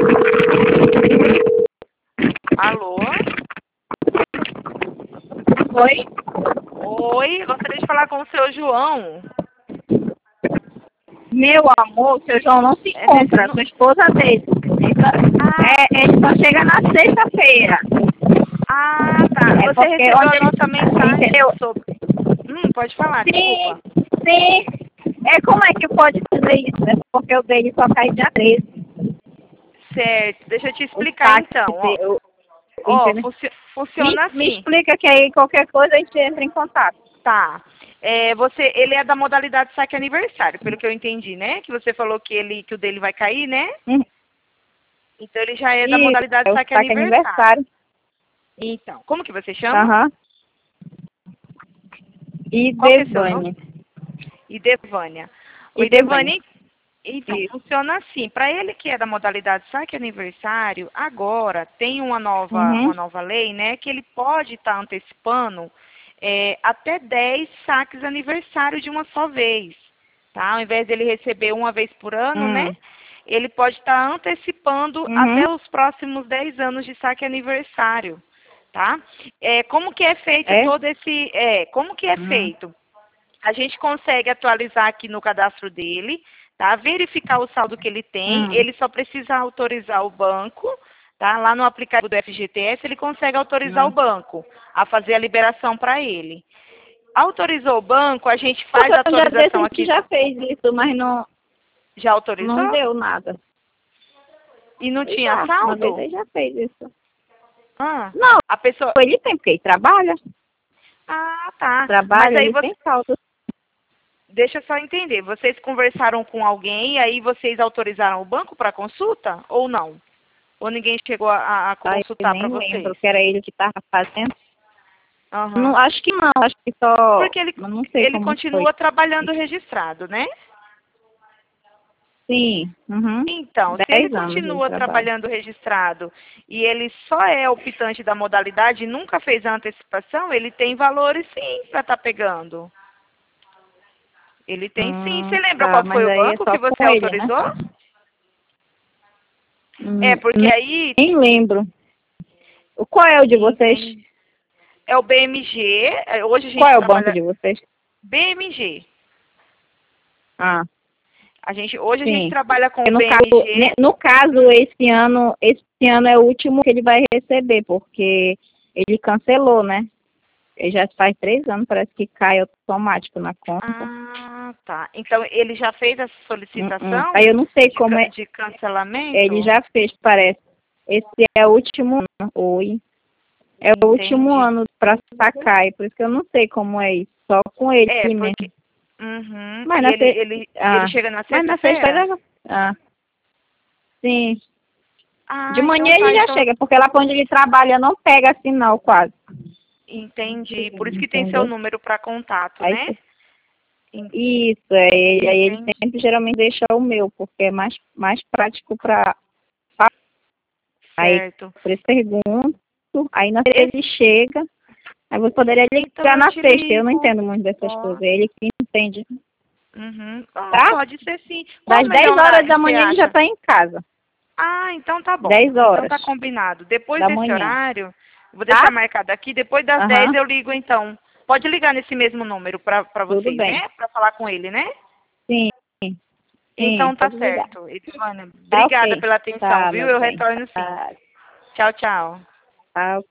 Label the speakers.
Speaker 1: Alô?
Speaker 2: Oi?
Speaker 1: Oi, gostaria de falar com o seu João.
Speaker 2: Meu amor, o seu João não se
Speaker 1: É nesse
Speaker 2: encontra,
Speaker 1: nu-
Speaker 2: sua esposa dele. Ele só chega na sexta-feira.
Speaker 1: Tá.
Speaker 2: É
Speaker 1: Você
Speaker 2: porque
Speaker 1: recebeu
Speaker 2: onde
Speaker 1: a nossa
Speaker 2: ele.
Speaker 1: mensagem
Speaker 2: Entendeu?
Speaker 1: sobre... pode falar,
Speaker 2: Sim,
Speaker 1: desculpa.
Speaker 2: sim. Como é que pode fazer isso? É porque o dele só cai dia 13.
Speaker 1: Certo, deixa eu te
Speaker 2: O
Speaker 1: explicar
Speaker 2: táxi
Speaker 1: então, ó.
Speaker 2: dele.
Speaker 1: Ó,
Speaker 2: Entendeu?
Speaker 1: funciona
Speaker 2: Me
Speaker 1: assim,
Speaker 2: explica que aí qualquer coisa a gente entra em contato.
Speaker 1: tá? Ele é da modalidade saque aniversário, pelo que eu entendi, né? Que você falou que o dele vai cair, né?
Speaker 2: Uhum.
Speaker 1: Então ele já é da
Speaker 2: Isso,
Speaker 1: modalidade
Speaker 2: é o
Speaker 1: saque
Speaker 2: saque
Speaker 1: aniversário.
Speaker 2: aniversário.
Speaker 1: Então, como que você chama?
Speaker 2: Aham. E
Speaker 1: Qual que é seu nome?
Speaker 2: Devane.
Speaker 1: Idevânia. O
Speaker 2: E Devane.
Speaker 1: Idevânia, então,
Speaker 2: Isso.
Speaker 1: funciona assim. Para ele que é da modalidade saque aniversário, agora tem uma
Speaker 2: Uhum.
Speaker 1: nova lei, né? Que ele pode estar antecipando até 10 saques aniversário de uma só vez. Tá? Ao invés dele receber uma vez por ano, né? Ele pode estar antecipando
Speaker 2: Uhum.
Speaker 1: até os próximos 10 anos de saque aniversário. Tá? Como que é feito
Speaker 2: É?
Speaker 1: todo esse. Como que é
Speaker 2: Uhum.
Speaker 1: feito? A gente consegue atualizar aqui no cadastro dele, tá? Verificar o saldo que ele tem.
Speaker 2: Uhum.
Speaker 1: Ele só precisa autorizar o banco, tá? Lá no aplicativo do FGTS, ele consegue autorizar o
Speaker 2: Uhum.
Speaker 1: banco a fazer a liberação para ele. Autorizou o banco, a gente faz
Speaker 2: Porque
Speaker 1: a
Speaker 2: um dia desse a
Speaker 1: atualização
Speaker 2: gente
Speaker 1: aqui.
Speaker 2: já fez isso, mas
Speaker 1: Já
Speaker 2: não
Speaker 1: autorizou?
Speaker 2: deu nada.
Speaker 1: E não tinha
Speaker 2: Já, uma vez
Speaker 1: saldo?
Speaker 2: ele já fez isso.
Speaker 1: Ah,
Speaker 2: Não,
Speaker 1: a pessoa.
Speaker 2: ele tem, porque ele trabalha.
Speaker 1: Tá. Mas
Speaker 2: Trabalha,
Speaker 1: aí
Speaker 2: ele
Speaker 1: você.
Speaker 2: tem saldo.
Speaker 1: Deixa eu só entender. Vocês conversaram com alguém e aí vocês autorizaram o banco para consulta ou não? Ou ninguém chegou a
Speaker 2: Aí eu
Speaker 1: consultar para
Speaker 2: nem
Speaker 1: vocês?
Speaker 2: lembro que era ele que estava fazendo.
Speaker 1: Aham.
Speaker 2: Não, acho que não, acho que só.
Speaker 1: Porque
Speaker 2: Eu não sei
Speaker 1: ele
Speaker 2: como foi.
Speaker 1: continua trabalhando registrado, né?
Speaker 2: Sim, uhum.
Speaker 1: Então, se ele
Speaker 2: 10 anos ele
Speaker 1: continua
Speaker 2: trabalha.
Speaker 1: trabalhando registrado e ele só é optante da modalidade e nunca fez a antecipação, ele tem valores sim para estar pegando. Ele tem sim. Você lembra
Speaker 2: Tá,
Speaker 1: qual
Speaker 2: mas
Speaker 1: foi o
Speaker 2: aí é
Speaker 1: banco que
Speaker 2: só
Speaker 1: você
Speaker 2: com ele, né?
Speaker 1: autorizou? Porque
Speaker 2: Nem,
Speaker 1: aí
Speaker 2: nem lembro. Qual é o de vocês?
Speaker 1: entende. É o BMG. Hoje a
Speaker 2: Qual
Speaker 1: gente
Speaker 2: é o banco
Speaker 1: trabalha
Speaker 2: de vocês?
Speaker 1: BMG.
Speaker 2: Ah,
Speaker 1: Hoje a gente
Speaker 2: sim.
Speaker 1: trabalha com
Speaker 2: Porque
Speaker 1: o
Speaker 2: no caso,
Speaker 1: BMG.
Speaker 2: no caso, esse ano é o último que ele vai receber, porque ele cancelou, né? Ele já faz 3 anos, parece que cai automático na conta.
Speaker 1: Tá. Então ele já fez essa
Speaker 2: Aí
Speaker 1: solicitação
Speaker 2: eu não sei como é.
Speaker 1: de
Speaker 2: Ele
Speaker 1: cancelamento?
Speaker 2: já fez, parece. Esse é o último ano. Oi. É o último
Speaker 1: Entendi.
Speaker 2: ano para sacar, e por isso que eu não sei como é isso. Só com ele
Speaker 1: Porque.
Speaker 2: mesmo.
Speaker 1: Uhum.
Speaker 2: Mas
Speaker 1: E
Speaker 2: na,
Speaker 1: ele chega na
Speaker 2: mas na sexta
Speaker 1: sexta-feira?
Speaker 2: sim. De
Speaker 1: Então
Speaker 2: manhã
Speaker 1: tá.
Speaker 2: ele já
Speaker 1: Então
Speaker 2: chega, porque lá onde ele trabalha não pega sinal quase.
Speaker 1: entendi. Por isso que tem seu
Speaker 2: Entendeu?
Speaker 1: número para contato,
Speaker 2: Aí,
Speaker 1: né? En-
Speaker 2: isso, aí ele
Speaker 1: Entendi.
Speaker 2: sempre geralmente deixa o meu, porque é mais prático para. Aí,
Speaker 1: Certo.
Speaker 2: por isso pergunto, aí na sexta
Speaker 1: Esse-
Speaker 2: ele chega, aí você poderia
Speaker 1: Então
Speaker 2: ligar
Speaker 1: eu
Speaker 2: na
Speaker 1: te
Speaker 2: sexta, eu não
Speaker 1: ligo.
Speaker 2: entendo muito dessas coisas,
Speaker 1: Pode.
Speaker 2: é ele que entende,
Speaker 1: Uhum.
Speaker 2: tá?
Speaker 1: Pode ser sim. Qual o
Speaker 2: Das
Speaker 1: melhor
Speaker 2: 10 horas
Speaker 1: horário
Speaker 2: da
Speaker 1: que você
Speaker 2: manhã ele já
Speaker 1: acha?
Speaker 2: está em casa,
Speaker 1: Então tá bom.
Speaker 2: 10
Speaker 1: Então
Speaker 2: horas
Speaker 1: tá combinado. Depois
Speaker 2: da
Speaker 1: desse
Speaker 2: manhã,
Speaker 1: horário, eu vou
Speaker 2: tá?
Speaker 1: deixar marcado aqui, depois das 10
Speaker 2: Aham,
Speaker 1: eu ligo então. Pode ligar nesse mesmo número para
Speaker 2: tudo
Speaker 1: vocês,
Speaker 2: bem.
Speaker 1: né? Para falar com ele, né?
Speaker 2: Sim, sim,
Speaker 1: Então tá
Speaker 2: pode ligar.
Speaker 1: certo. Edivânia,
Speaker 2: Tá
Speaker 1: obrigada
Speaker 2: ok.
Speaker 1: pela atenção,
Speaker 2: Tá,
Speaker 1: viu?
Speaker 2: meu
Speaker 1: Eu
Speaker 2: bem.
Speaker 1: retorno sim.
Speaker 2: Tá,
Speaker 1: Tchau, tchau.
Speaker 2: tá ok.